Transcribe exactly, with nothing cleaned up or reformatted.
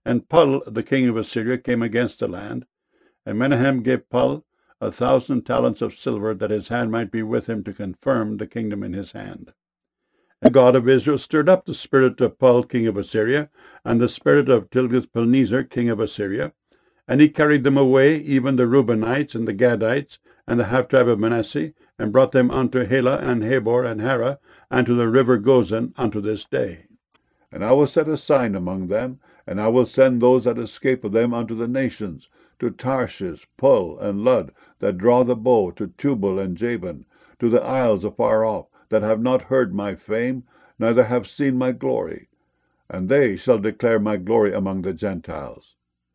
And Pul, the king of Assyria, came against the land. And Menahem gave Pul a thousand talents of silver, that his hand might be with him to confirm the kingdom in his hand. And the God of Israel stirred up the spirit of Pul, king of Assyria, and the spirit of Tilgath-Pilneser, king of Assyria. And he carried them away, even the Reubenites and the Gadites, and the half-tribe of Manasseh, and brought them unto Helah and Habor and Hara, and to the river Gozan unto this day. And I will set a sign among them, and I will send those that escape of them unto the nations, to Tarshish, Pul, and Lud, that draw the bow, to Tubal and Javan, to the isles afar off, that have not heard my fame, neither have seen my glory. And they shall declare my glory among the Gentiles.